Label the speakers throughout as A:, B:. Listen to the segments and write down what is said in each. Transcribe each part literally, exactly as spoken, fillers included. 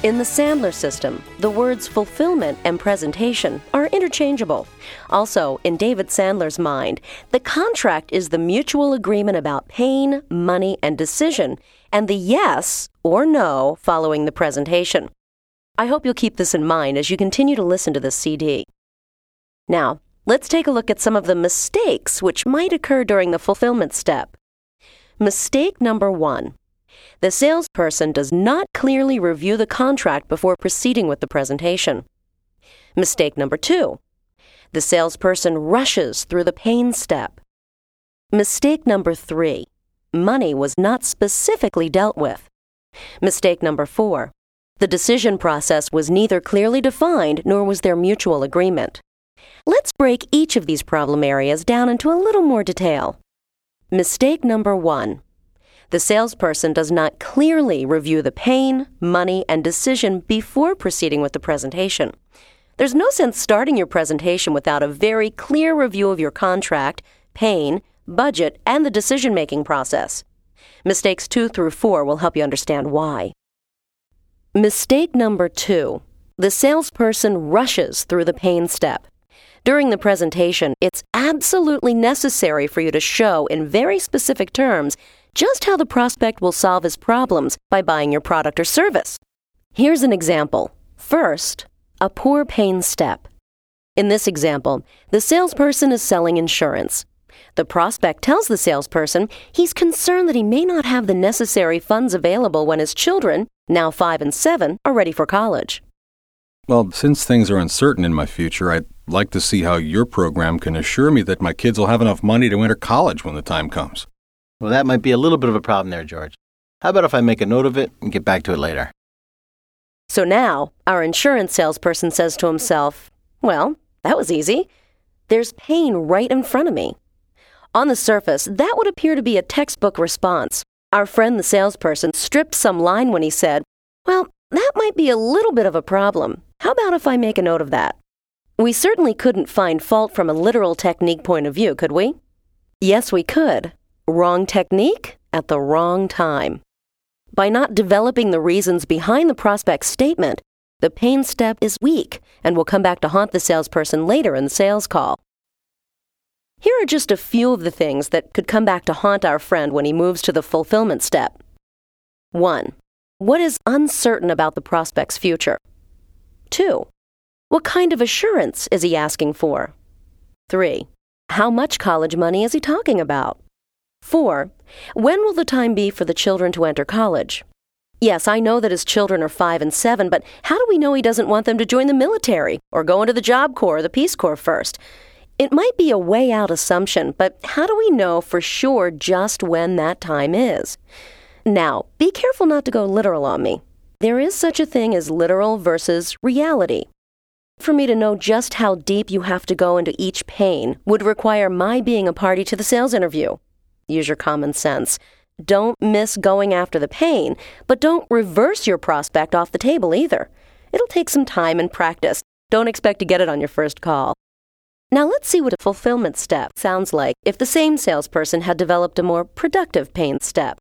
A: In the Sandler system, the words fulfillment and presentation are interchangeable. Also, in David Sandler's mind, the contract is the mutual agreement about pain, money, and decision, and the yes or no following the presentation. I hope you'll keep this in mind as you continue to listen to this C D. Now, let's take a look at some of the mistakes which might occur during the fulfillment step. Mistake number one. The salesperson does not clearly review the contract before proceeding with the presentation. Mistake number two. The salesperson rushes through the pain step. Mistake number three. Money was not specifically dealt with. Mistake number four. The decision process was neither clearly defined nor was there mutual agreement. Let's break each of these problem areas down into a little more detail. Mistake number one. The salesperson does not clearly review the pain, money, and decision before proceeding with the presentation. There's no sense starting your presentation without a very clear review of your contract, pain, budget, and the decision-making process. Mistakes two through four will help you understand why. Mistake number two. The salesperson rushes through the pain step. During the presentation, it's absolutely necessary for you to show in very specific terms just how the prospect will solve his problems by buying your product or service. Here's an example. First, a poor pain step. In this example, the salesperson is selling insurance. The prospect tells the salesperson he's concerned that he may not have the necessary funds available when his children, now five and seven, are ready for college.
B: Well, since things are uncertain in my future, I'd like to see how your program can assure me that my kids will have enough money to enter college when the time comes.
C: Well, that might be a little bit of a problem there, George. How about if I make a note of it and get back to it later?
A: So now, our insurance salesperson says to himself, well, that was easy. There's pain right in front of me. On the surface, that would appear to be a textbook response. Our friend the salesperson stripped some line when he said, well, that might be a little bit of a problem. How about if I make a note of that? We certainly couldn't find fault from a literal technique point of view, could we? Yes, we could. Wrong technique at the wrong time. By not developing the reasons behind the prospect's statement, the pain step is weak and will come back to haunt the salesperson later in the sales call. Here are just a few of the things that could come back to haunt our friend when he moves to the fulfillment step. one. What is uncertain about the prospect's future? two. What kind of assurance is he asking for? three. How much college money is he talking about? four. When will the time be for the children to enter college? Yes, I know that his children are five and seven, but how do we know he doesn't want them to join the military or go into the Job Corps or the Peace Corps first? It might be a way-out assumption, but how do we know for sure just when that time is? Now, be careful not to go literal on me. There is such a thing as literal versus reality. For me to know just how deep you have to go into each pain would require my being a party to the sales interview. Use your common sense. Don't miss going after the pain, but don't reverse your prospect off the table either. It'll take some time and practice. Don't expect to get it on your first call. Now let's see what a fulfillment step sounds like if the same salesperson had developed a more productive pain step.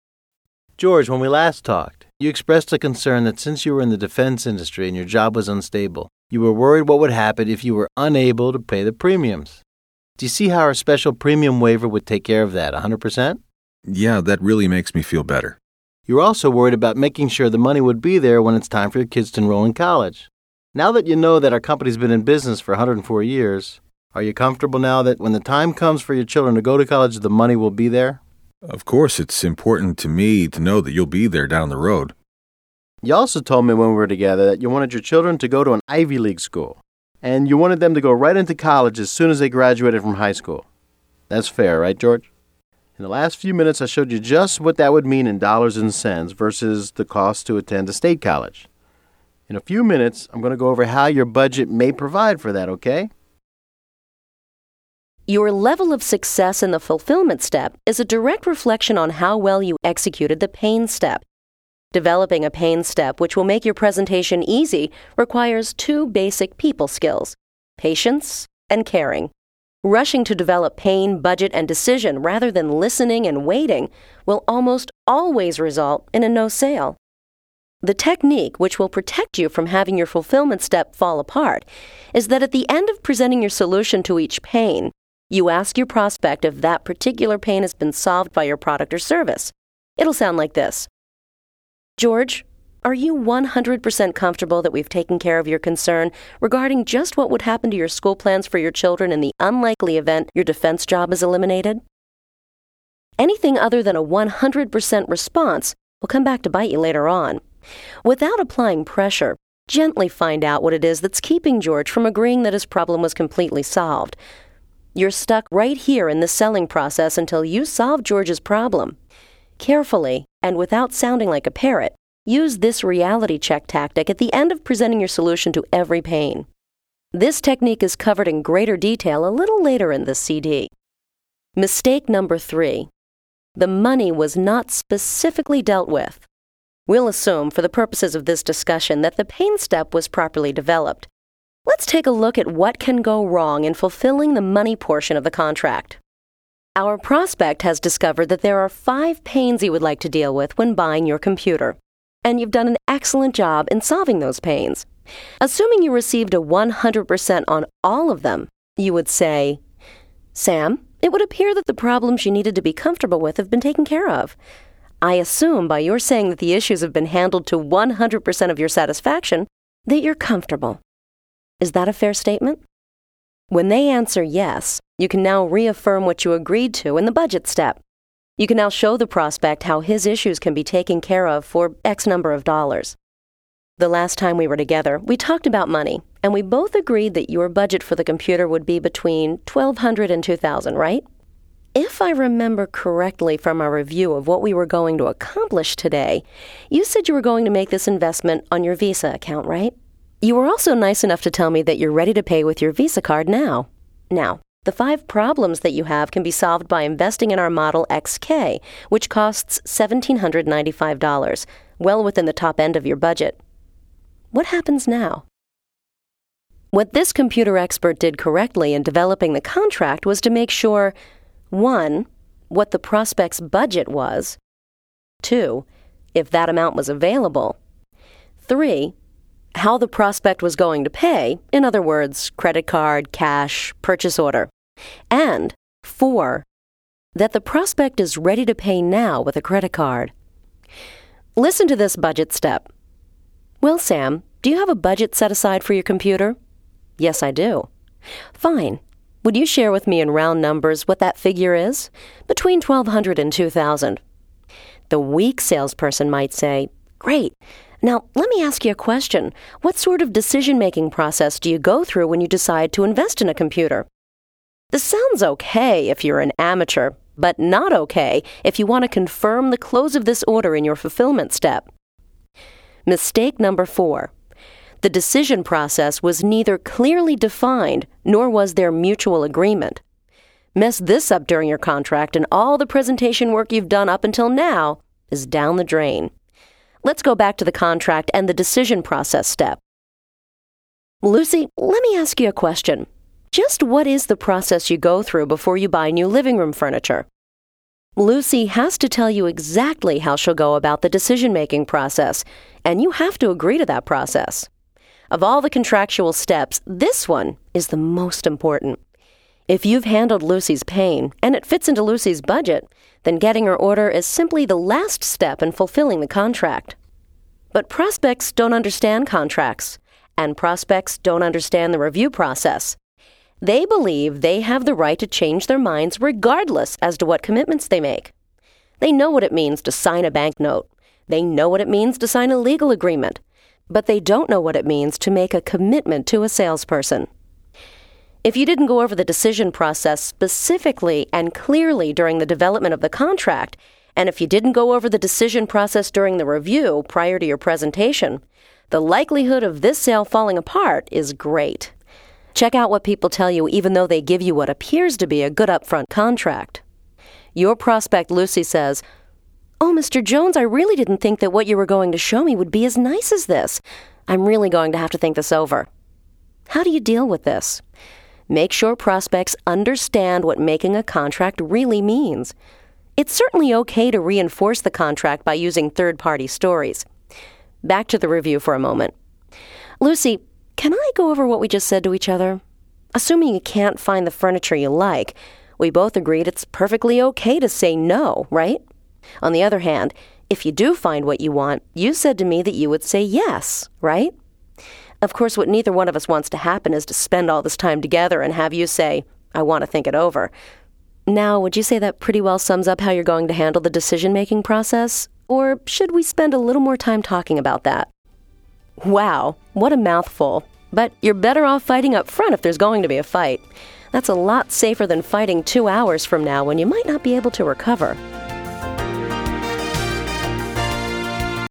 C: George, when we last talked, you expressed a concern that since you were in the defense industry and your job was unstable, you were worried what would happen if you were unable to pay the premiums. Do you see how our special premium waiver would take care of that one hundred percent?
B: Yeah, that really makes me feel better.
C: You're also worried about making sure the money would be there when it's time for your kids to enroll in college. Now that you know that our company's been in business for one hundred four years, are you comfortable now that when the time comes for your children to go to college, the money will be there?
B: Of course, it's important to me to know that you'll be there down the road.
C: You also told me when we were together that you wanted your children to go to an Ivy League school, and you wanted them to go right into college as soon as they graduated from high school. That's fair, right, George? In the last few minutes, I showed you just what that would mean in dollars and cents versus the cost to attend a state college. In a few minutes, I'm going to go over how your budget may provide for that, okay?
A: Your level of success in the fulfillment step is a direct reflection on how well you executed the pain step. Developing a pain step which will make your presentation easy requires two basic people skills: patience and caring. Rushing to develop pain, budget, and decision rather than listening and waiting will almost always result in a no sale. The technique, which will protect you from having your fulfillment step fall apart, is that at the end of presenting your solution to each pain, you ask your prospect if that particular pain has been solved by your product or service. It'll sound like this. George, are you one hundred percent comfortable that we've taken care of your concern regarding just what would happen to your school plans for your children in the unlikely event your defense job is eliminated? Anything other than a one hundred percent response will come back to bite you later on. Without applying pressure, gently find out what it is that's keeping George from agreeing that his problem was completely solved. You're stuck right here in the selling process until you solve George's problem. Carefully, and without sounding like a parrot, use this reality check tactic at the end of presenting your solution to every pain. This technique is covered in greater detail a little later in this C D. Mistake number three. The money was not specifically dealt with. We'll assume, for the purposes of this discussion, that the pain step was properly developed. Let's take a look at what can go wrong in fulfilling the money portion of the contract. Our prospect has discovered that there are five pains he would like to deal with when buying your computer, and you've done an excellent job in solving those pains. Assuming you received a one hundred percent on all of them, you would say, Sam, it would appear that the problems you needed to be comfortable with have been taken care of. I assume by your saying that the issues have been handled to one hundred percent of your satisfaction, that you're comfortable. Is that a fair statement? When they answer yes, you can now reaffirm what you agreed to in the budget step. You can now show the prospect how his issues can be taken care of for X number of dollars. The last time we were together, we talked about money, and we both agreed that your budget for the computer would be between twelve hundred dollars and two thousand dollars, right? If I remember correctly from our review of what we were going to accomplish today, you said you were going to make this investment on your Visa account, right? You were also nice enough to tell me that you're ready to pay with your Visa card now. Now, the five problems that you have can be solved by investing in our Model X K, which costs one thousand seven hundred ninety-five dollars, well within the top end of your budget. What happens now? What this computer expert did correctly in developing the contract was to make sure, one, what the prospect's budget was, two, if that amount was available, three, how the prospect was going to pay, in other words, credit card, cash, purchase order, and four, that the prospect is ready to pay now with a credit card. Listen to this budget step. Well, Sam, do you have a budget set aside for your computer? Yes, I do. Fine. Would you share with me in round numbers what that figure is? Between twelve hundred dollars and two thousand dollars. The weak salesperson might say, Great. Now, let me ask you a question. What sort of decision-making process do you go through when you decide to invest in a computer? This sounds okay if you're an amateur, but not okay if you want to confirm the close of this order in your fulfillment step. Mistake number four. The decision process was neither clearly defined nor was there mutual agreement. Mess this up during your contract and all the presentation work you've done up until now is down the drain. Let's go back to the contract and the decision process step. Lucy, let me ask you a question. Just what is the process you go through before you buy new living room furniture? Lucy has to tell you exactly how she'll go about the decision-making process, and you have to agree to that process. Of all the contractual steps, this one is the most important. If you've handled Lucy's pain, and it fits into Lucy's budget, then getting her order is simply the last step in fulfilling the contract. But prospects don't understand contracts, and prospects don't understand the review process. They believe they have the right to change their minds regardless as to what commitments they make. They know what it means to sign a banknote. They know what it means to sign a legal agreement. But they don't know what it means to make a commitment to a salesperson. If you didn't go over the decision process specifically and clearly during the development of the contract, and if you didn't go over the decision process during the review prior to your presentation, the likelihood of this sale falling apart is great. Check out what people tell you even though they give you what appears to be a good upfront contract. Your prospect Lucy says, Oh, Mister Jones, I really didn't think that what you were going to show me would be as nice as this. I'm really going to have to think this over. How do you deal with this? Make sure prospects understand what making a contract really means. It's certainly okay to reinforce the contract by using third-party stories. back to the review for a moment. Lucy, can I go over what we just said to each other? Assuming you can't find the furniture you like, we both agreed it's perfectly okay to say no, right? On the other hand, if you do find what you want, you said to me that you would say yes, right? Of course, what neither one of us wants to happen is to spend all this time together and have you say, I want to think it over. Now, would you say that pretty well sums up how you're going to handle the decision-making process? Or should we spend a little more time talking about that? Wow, what a mouthful. But you're better off fighting up front if there's going to be a fight. That's a lot safer than fighting two hours from now when you might not be able to recover.